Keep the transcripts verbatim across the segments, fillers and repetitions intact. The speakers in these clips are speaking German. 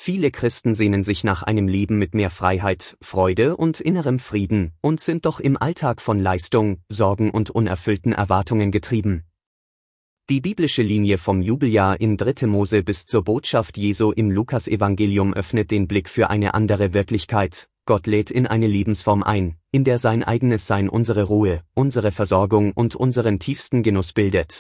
Viele Christen sehnen sich nach einem Leben mit mehr Freiheit, Freude und innerem Frieden und sind doch im Alltag von Leistung, Sorgen und unerfüllten Erwartungen getrieben. Die biblische Linie vom Jubeljahr in dritte Mose bis zur Botschaft Jesu im Lukasevangelium öffnet den Blick für eine andere Wirklichkeit. Gott lädt in eine Lebensform ein, in der sein eigenes Sein unsere Ruhe, unsere Versorgung und unseren tiefsten Genuss bildet.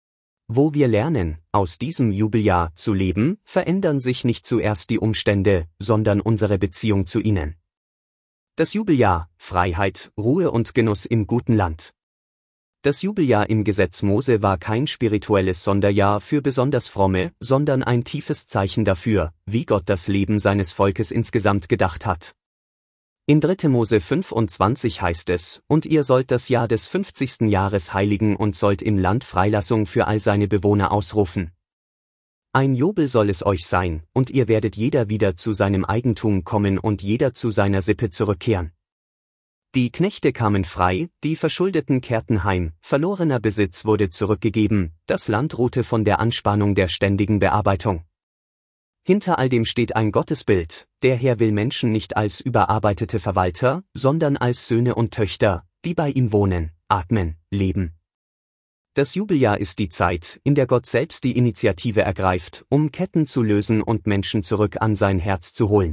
Wo wir lernen, aus diesem Jubeljahr zu leben, verändern sich nicht zuerst die Umstände, sondern unsere Beziehung zu ihnen. Das Jubeljahr, Freiheit, Ruhe und Genuss im guten Land. Das Jubeljahr im Gesetz Mose war kein spirituelles Sonderjahr für besonders Fromme, sondern ein tiefes Zeichen dafür, wie Gott das Leben seines Volkes insgesamt gedacht hat. In dritte Mose fünfundzwanzig heißt es, und ihr sollt das Jahr des fünfzigsten Jahres heiligen und sollt im Land Freilassung für all seine Bewohner ausrufen. Ein Jubel soll es euch sein, und ihr werdet jeder wieder zu seinem Eigentum kommen und jeder zu seiner Sippe zurückkehren. Die Knechte kamen frei, die Verschuldeten kehrten heim, verlorener Besitz wurde zurückgegeben, das Land ruhte von der Anspannung der ständigen Bearbeitung. Hinter all dem steht ein Gottesbild, der Herr will Menschen nicht als überarbeitete Verwalter, sondern als Söhne und Töchter, die bei ihm wohnen, atmen, leben. Das Jubeljahr ist die Zeit, in der Gott selbst die Initiative ergreift, um Ketten zu lösen und Menschen zurück an sein Herz zu holen.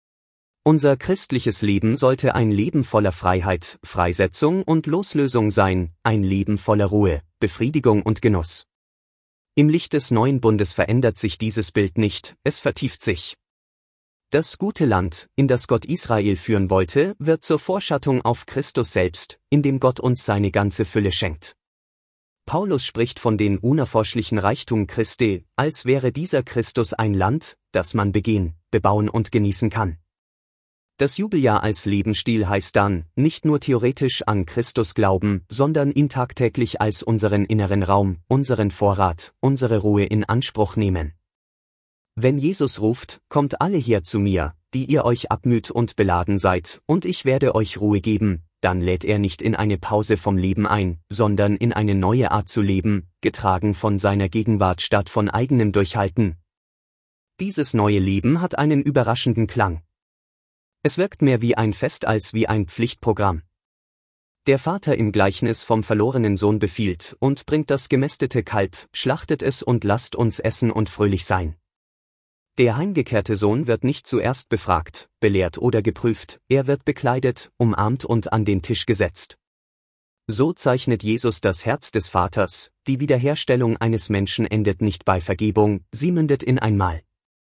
Unser christliches Leben sollte ein Leben voller Freiheit, Freisetzung und Loslösung sein, ein Leben voller Ruhe, Befriedigung und Genuss. Im Licht des neuen Bundes verändert sich dieses Bild nicht, es vertieft sich. Das gute Land, in das Gott Israel führen wollte, wird zur Vorschattung auf Christus selbst, in dem Gott uns seine ganze Fülle schenkt. Paulus spricht von den unerforschlichen Reichtum Christi, als wäre dieser Christus ein Land, das man begehen, bebauen und genießen kann. Das Jubeljahr als Lebensstil heißt dann, nicht nur theoretisch an Christus glauben, sondern ihn tagtäglich als unseren inneren Raum, unseren Vorrat, unsere Ruhe in Anspruch nehmen. Wenn Jesus ruft, kommt alle her zu mir, die ihr euch abmüht und beladen seid, und ich werde euch Ruhe geben, dann lädt er nicht in eine Pause vom Leben ein, sondern in eine neue Art zu leben, getragen von seiner Gegenwart statt von eigenem Durchhalten. Dieses neue Leben hat einen überraschenden Klang. Es wirkt mehr wie ein Fest als wie ein Pflichtprogramm. Der Vater im Gleichnis vom verlorenen Sohn befiehlt und bringt das gemästete Kalb, schlachtet es und lasst uns essen und fröhlich sein. Der heimgekehrte Sohn wird nicht zuerst befragt, belehrt oder geprüft, er wird bekleidet, umarmt und an den Tisch gesetzt. So zeichnet Jesus das Herz des Vaters, die Wiederherstellung eines Menschen endet nicht bei Vergebung, sie mündet in ein Mahl.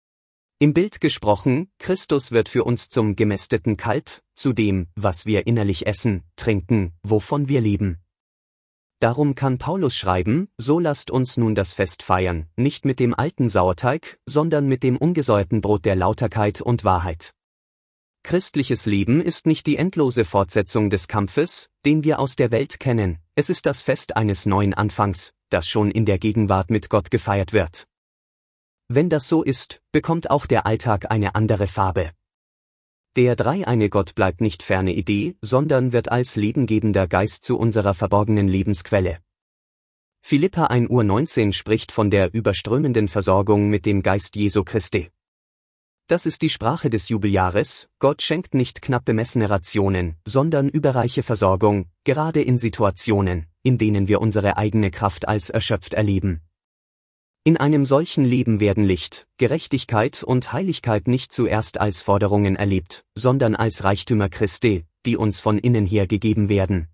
Im Bild gesprochen, Christus wird für uns zum gemästeten Kalb, zu dem, was wir innerlich essen, trinken, wovon wir leben. Darum kann Paulus schreiben, so lasst uns nun das Fest feiern, nicht mit dem alten Sauerteig, sondern mit dem ungesäuerten Brot der Lauterkeit und Wahrheit. Christliches Leben ist nicht die endlose Fortsetzung des Kampfes, den wir aus der Welt kennen, es ist das Fest eines neuen Anfangs, das schon in der Gegenwart mit Gott gefeiert wird. Wenn das so ist, bekommt auch der Alltag eine andere Farbe. Der dreieine Gott bleibt nicht ferne Idee, sondern wird als lebengebender Geist zu unserer verborgenen Lebensquelle. Philipper eins neunzehn spricht von der überströmenden Versorgung mit dem Geist Jesu Christi. Das ist die Sprache des Jubeljahres, Gott schenkt nicht knapp bemessene Rationen, sondern überreiche Versorgung, gerade in Situationen, in denen wir unsere eigene Kraft als erschöpft erleben. In einem solchen Leben werden Licht, Gerechtigkeit und Heiligkeit nicht zuerst als Forderungen erlebt, sondern als Reichtümer Christi, die uns von innen her gegeben werden.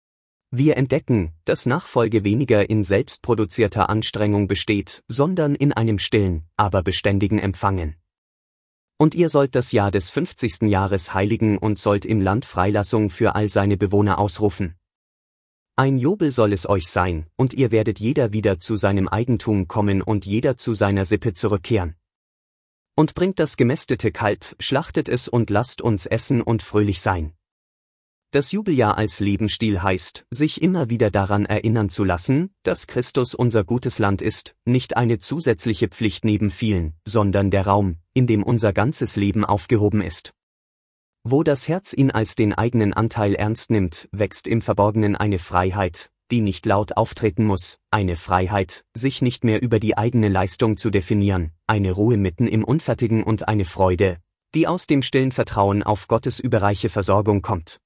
Wir entdecken, dass Nachfolge weniger in selbstproduzierter Anstrengung besteht, sondern in einem stillen, aber beständigen Empfangen. Und ihr sollt das Jahr des fünfzigsten Jahres heiligen und sollt im Land Freilassung für all seine Bewohner ausrufen. Ein Jubel soll es euch sein, und ihr werdet jeder wieder zu seinem Eigentum kommen und jeder zu seiner Sippe zurückkehren. Und bringt das gemästete Kalb, schlachtet es und lasst uns essen und fröhlich sein. Das Jubeljahr als Lebensstil heißt, sich immer wieder daran erinnern zu lassen, dass Christus unser gutes Land ist, nicht eine zusätzliche Pflicht neben vielen, sondern der Raum, in dem unser ganzes Leben aufgehoben ist. Wo das Herz ihn als den eigenen Anteil ernst nimmt, wächst im Verborgenen eine Freiheit, die nicht laut auftreten muss, eine Freiheit, sich nicht mehr über die eigene Leistung zu definieren, eine Ruhe mitten im Unfertigen und eine Freude, die aus dem stillen Vertrauen auf Gottes überreiche Versorgung kommt.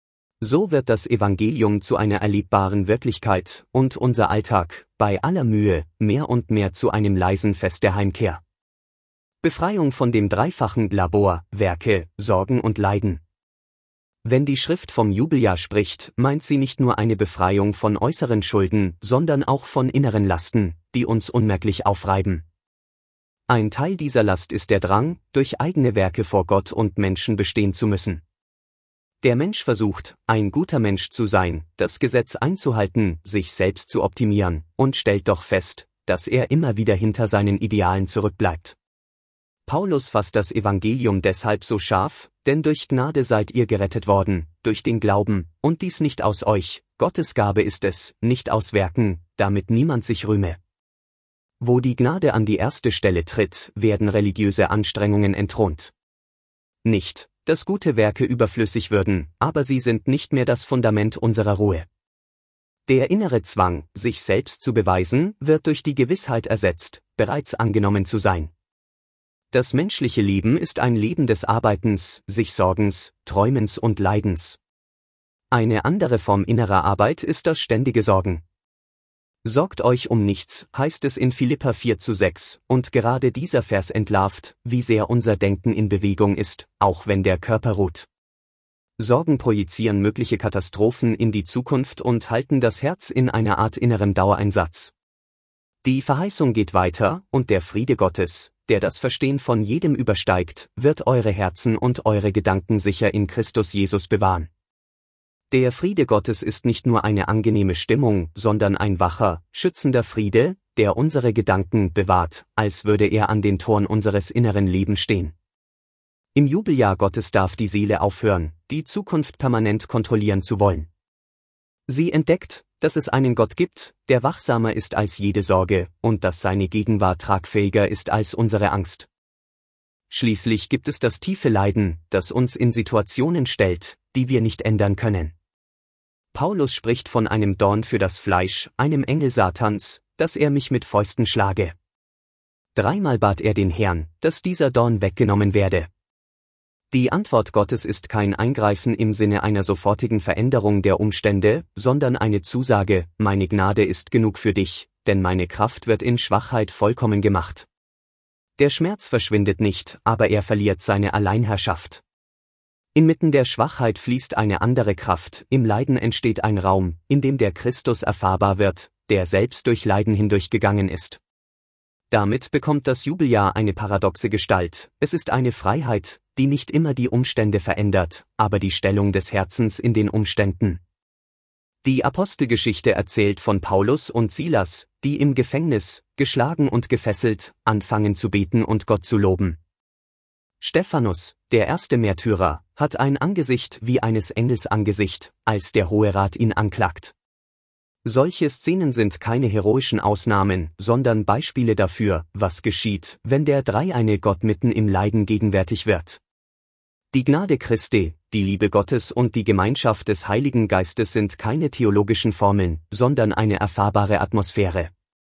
So wird das Evangelium zu einer erlebbaren Wirklichkeit und unser Alltag, bei aller Mühe, mehr und mehr zu einem leisen Fest der Heimkehr. Befreiung von dem dreifachen Labor, Werke, Sorgen und Leiden. Wenn die Schrift vom Jubeljahr spricht, meint sie nicht nur eine Befreiung von äußeren Schulden, sondern auch von inneren Lasten, die uns unmerklich aufreiben. Ein Teil dieser Last ist der Drang, durch eigene Werke vor Gott und Menschen bestehen zu müssen. Der Mensch versucht, ein guter Mensch zu sein, das Gesetz einzuhalten, sich selbst zu optimieren, und stellt doch fest, dass er immer wieder hinter seinen Idealen zurückbleibt. Paulus fasst das Evangelium deshalb so scharf, denn durch Gnade seid ihr gerettet worden, durch den Glauben, und dies nicht aus euch, Gottes Gabe ist es, nicht aus Werken, damit niemand sich rühme. Wo die Gnade an die erste Stelle tritt, werden religiöse Anstrengungen entthront. Nicht, dass gute Werke überflüssig würden, aber sie sind nicht mehr das Fundament unserer Ruhe. Der innere Zwang, sich selbst zu beweisen, wird durch die Gewissheit ersetzt, bereits angenommen zu sein. Das menschliche Leben ist ein Leben des Arbeitens, sich Sorgens, Träumens und Leidens. Eine andere Form innerer Arbeit ist das ständige Sorgen. Sorgt euch um nichts, heißt es in Philipper vier zu sechs, und gerade dieser Vers entlarvt, wie sehr unser Denken in Bewegung ist, auch wenn der Körper ruht. Sorgen projizieren mögliche Katastrophen in die Zukunft und halten das Herz in einer Art innerem Dauereinsatz. Die Verheißung geht weiter, und der Friede Gottes, der das Verstehen von jedem übersteigt, wird eure Herzen und eure Gedanken sicher in Christus Jesus bewahren. Der Friede Gottes ist nicht nur eine angenehme Stimmung, sondern ein wacher, schützender Friede, der unsere Gedanken bewahrt, als würde er an den Toren unseres inneren Lebens stehen. Im Jubeljahr Gottes darf die Seele aufhören, die Zukunft permanent kontrollieren zu wollen. Sie entdeckt, dass es einen Gott gibt, der wachsamer ist als jede Sorge, und dass seine Gegenwart tragfähiger ist als unsere Angst. Schließlich gibt es das tiefe Leiden, das uns in Situationen stellt, die wir nicht ändern können. Paulus spricht von einem Dorn für das Fleisch, einem Engel Satans, dass er mich mit Fäusten schlage. Dreimal bat er den Herrn, dass dieser Dorn weggenommen werde. Die Antwort Gottes ist kein Eingreifen im Sinne einer sofortigen Veränderung der Umstände, sondern eine Zusage, meine Gnade ist genug für dich, denn meine Kraft wird in Schwachheit vollkommen gemacht. Der Schmerz verschwindet nicht, aber er verliert seine Alleinherrschaft. Inmitten der Schwachheit fließt eine andere Kraft, im Leiden entsteht ein Raum, in dem der Christus erfahrbar wird, der selbst durch Leiden hindurchgegangen ist. Damit bekommt das Jubeljahr eine paradoxe Gestalt, es ist eine Freiheit, die nicht immer die Umstände verändert, aber die Stellung des Herzens in den Umständen. Die Apostelgeschichte erzählt von Paulus und Silas, die im Gefängnis, geschlagen und gefesselt, anfangen zu beten und Gott zu loben. Stephanus, der erste Märtyrer, hat ein Angesicht wie eines Engels Angesicht, als der Hohe Rat ihn anklagt. Solche Szenen sind keine heroischen Ausnahmen, sondern Beispiele dafür, was geschieht, wenn der dreieine Gott mitten im Leiden gegenwärtig wird. Die Gnade Christi, die Liebe Gottes und die Gemeinschaft des Heiligen Geistes sind keine theologischen Formeln, sondern eine erfahrbare Atmosphäre.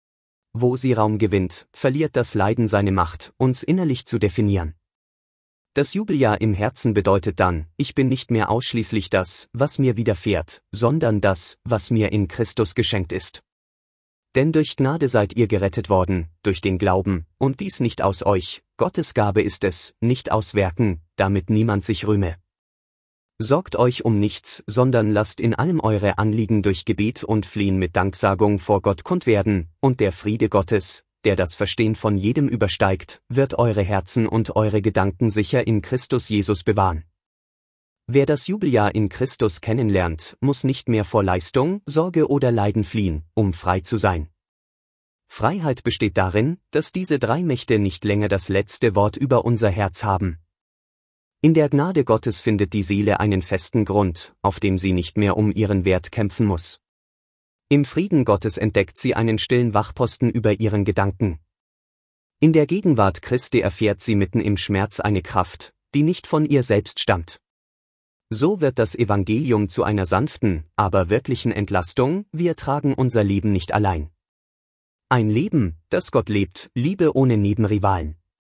Wo sie Raum gewinnt, verliert das Leiden seine Macht, uns innerlich zu definieren. Das Jubeljahr im Herzen bedeutet dann, ich bin nicht mehr ausschließlich das, was mir widerfährt, sondern das, was mir in Christus geschenkt ist. Denn durch Gnade seid ihr gerettet worden, durch den Glauben, und dies nicht aus euch, Gottes Gabe ist es, nicht aus Werken, damit niemand sich rühme. Sorgt euch um nichts, sondern lasst in allem eure Anliegen durch Gebet und Flehen mit Danksagung vor Gott kund werden, und der Friede Gottes, der das Verstehen von jedem übersteigt, wird eure Herzen und eure Gedanken sicher in Christus Jesus bewahren. Wer das Jubeljahr in Christus kennenlernt, muss nicht mehr vor Leistung, Sorge oder Leiden fliehen, um frei zu sein. Freiheit besteht darin, dass diese drei Mächte nicht länger das letzte Wort über unser Herz haben. In der Gnade Gottes findet die Seele einen festen Grund, auf dem sie nicht mehr um ihren Wert kämpfen muss. Im Frieden Gottes entdeckt sie einen stillen Wachposten über ihren Gedanken. In der Gegenwart Christi erfährt sie mitten im Schmerz eine Kraft, die nicht von ihr selbst stammt. So wird das Evangelium zu einer sanften, aber wirklichen Entlastung, wir tragen unser Leben nicht allein. Ein Leben, das Gott lebt, Liebe ohne Nebenrivalen.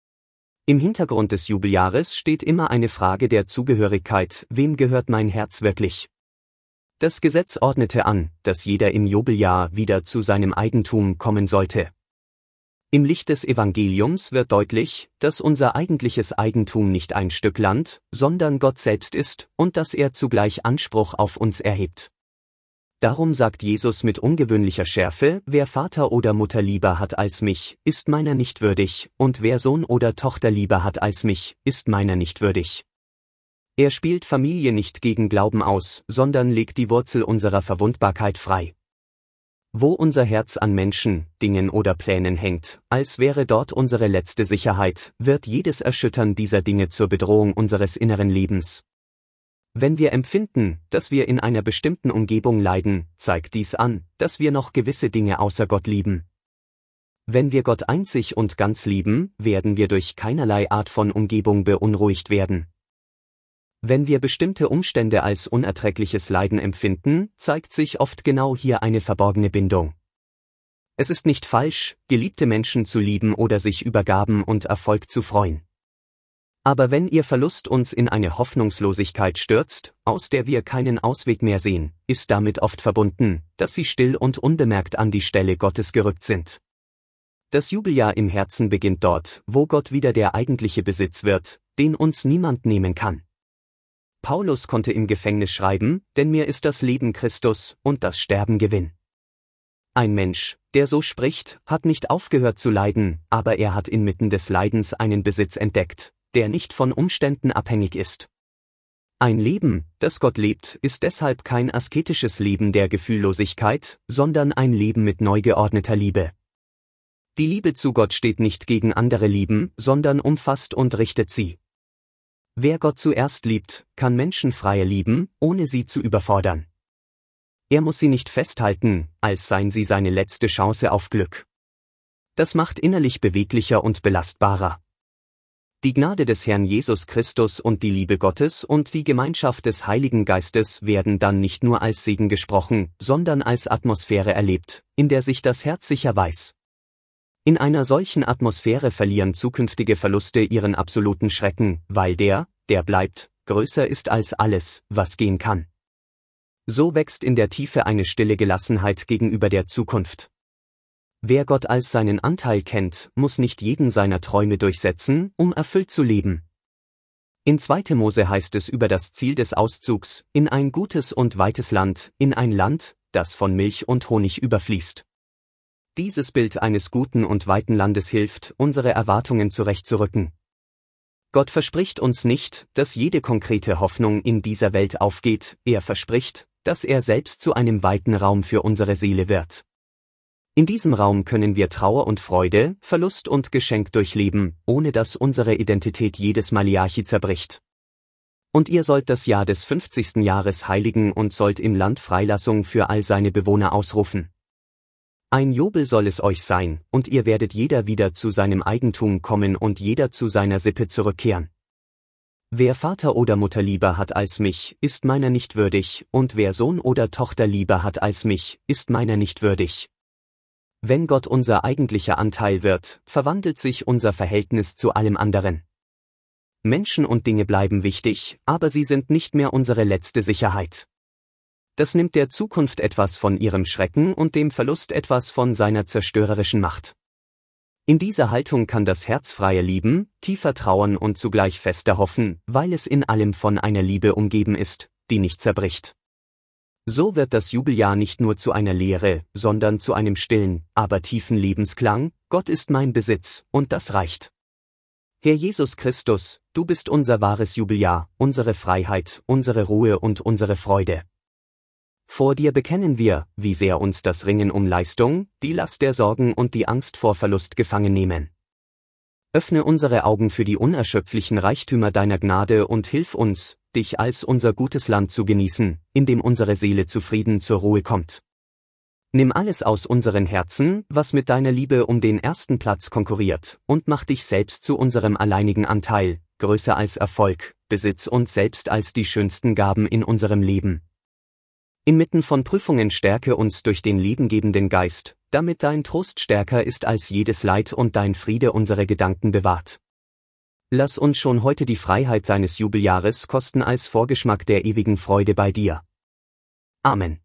Im Hintergrund des Jubeljahres steht immer eine Frage der Zugehörigkeit, wem gehört mein Herz wirklich? Das Gesetz ordnete an, dass jeder im Jubeljahr wieder zu seinem Eigentum kommen sollte. Im Licht des Evangeliums wird deutlich, dass unser eigentliches Eigentum nicht ein Stück Land, sondern Gott selbst ist und dass er zugleich Anspruch auf uns erhebt. Darum sagt Jesus mit ungewöhnlicher Schärfe, wer Vater oder Mutter lieber hat als mich, ist meiner nicht würdig, und wer Sohn oder Tochter lieber hat als mich, ist meiner nicht würdig. Er spielt Familie nicht gegen Glauben aus, sondern legt die Wurzel unserer Verwundbarkeit frei. Wo unser Herz an Menschen, Dingen oder Plänen hängt, als wäre dort unsere letzte Sicherheit, wird jedes Erschüttern dieser Dinge zur Bedrohung unseres inneren Lebens. Wenn wir empfinden, dass wir in einer bestimmten Umgebung leiden, zeigt dies an, dass wir noch gewisse Dinge außer Gott lieben. Wenn wir Gott einzig und ganz lieben, werden wir durch keinerlei Art von Umgebung beunruhigt werden. Wenn wir bestimmte Umstände als unerträgliches Leiden empfinden, zeigt sich oft genau hier eine verborgene Bindung. Es ist nicht falsch, geliebte Menschen zu lieben oder sich über Gaben und Erfolg zu freuen. Aber wenn ihr Verlust uns in eine Hoffnungslosigkeit stürzt, aus der wir keinen Ausweg mehr sehen, ist damit oft verbunden, dass sie still und unbemerkt an die Stelle Gottes gerückt sind. Das Jubeljahr im Herzen beginnt dort, wo Gott wieder der eigentliche Besitz wird, den uns niemand nehmen kann. Paulus konnte im Gefängnis schreiben, denn mir ist das Leben Christus und das Sterben Gewinn. Ein Mensch, der so spricht, hat nicht aufgehört zu leiden, aber er hat inmitten des Leidens einen Besitz entdeckt, der nicht von Umständen abhängig ist. Ein Leben, das Gott lebt, ist deshalb kein asketisches Leben der Gefühllosigkeit, sondern ein Leben mit neu geordneter Liebe. Die Liebe zu Gott steht nicht gegen andere Lieben, sondern umfasst und richtet sie. Wer Gott zuerst liebt, kann Menschen freier lieben, ohne sie zu überfordern. Er muss sie nicht festhalten, als seien sie seine letzte Chance auf Glück. Das macht innerlich beweglicher und belastbarer. Die Gnade des Herrn Jesus Christus und die Liebe Gottes und die Gemeinschaft des Heiligen Geistes werden dann nicht nur als Segen gesprochen, sondern als Atmosphäre erlebt, in der sich das Herz sicher weiß. In einer solchen Atmosphäre verlieren zukünftige Verluste ihren absoluten Schrecken, weil der, der bleibt, größer ist als alles, was gehen kann. So wächst in der Tiefe eine stille Gelassenheit gegenüber der Zukunft. Wer Gott als seinen Anteil kennt, muss nicht jeden seiner Träume durchsetzen, um erfüllt zu leben. In zweiter Mose heißt es über das Ziel des Auszugs, in ein gutes und weites Land, in ein Land, das von Milch und Honig überfließt. Dieses Bild eines guten und weiten Landes hilft, unsere Erwartungen zurechtzurücken. Gott verspricht uns nicht, dass jede konkrete Hoffnung in dieser Welt aufgeht, er verspricht, dass er selbst zu einem weiten Raum für unsere Seele wird. In diesem Raum können wir Trauer und Freude, Verlust und Geschenk durchleben, ohne dass unsere Identität jedes Maliachi zerbricht. Und ihr sollt das Jahr des fünfzigsten Jahres heiligen und sollt im Land Freilassung für all seine Bewohner ausrufen. Ein Jubel soll es euch sein, und ihr werdet jeder wieder zu seinem Eigentum kommen und jeder zu seiner Sippe zurückkehren. Wer Vater oder Mutter lieber hat als mich, ist meiner nicht würdig, und wer Sohn oder Tochter lieber hat als mich, ist meiner nicht würdig. Wenn Gott unser eigentlicher Anteil wird, verwandelt sich unser Verhältnis zu allem anderen. Menschen und Dinge bleiben wichtig, aber sie sind nicht mehr unsere letzte Sicherheit. Das nimmt der Zukunft etwas von ihrem Schrecken und dem Verlust etwas von seiner zerstörerischen Macht. In dieser Haltung kann das Herz freier lieben, tiefer trauern und zugleich fester hoffen, weil es in allem von einer Liebe umgeben ist, die nicht zerbricht. So wird das Jubeljahr nicht nur zu einer Lehre, sondern zu einem stillen, aber tiefen Lebensklang, Gott ist mein Besitz, und das reicht. Herr Jesus Christus, du bist unser wahres Jubeljahr, unsere Freiheit, unsere Ruhe und unsere Freude. Vor dir bekennen wir, wie sehr uns das Ringen um Leistung, die Last der Sorgen und die Angst vor Verlust gefangen nehmen. Öffne unsere Augen für die unerschöpflichen Reichtümer deiner Gnade und hilf uns, dich als unser gutes Land zu genießen, in dem unsere Seele zufrieden zur Ruhe kommt. Nimm alles aus unseren Herzen, was mit deiner Liebe um den ersten Platz konkurriert, und mach dich selbst zu unserem alleinigen Anteil, größer als Erfolg, Besitz und selbst als die schönsten Gaben in unserem Leben. Inmitten von Prüfungen stärke uns durch den lebengebenden Geist, damit dein Trost stärker ist als jedes Leid und dein Friede unsere Gedanken bewahrt. Lass uns schon heute die Freiheit deines Jubeljahres kosten als Vorgeschmack der ewigen Freude bei dir. Amen.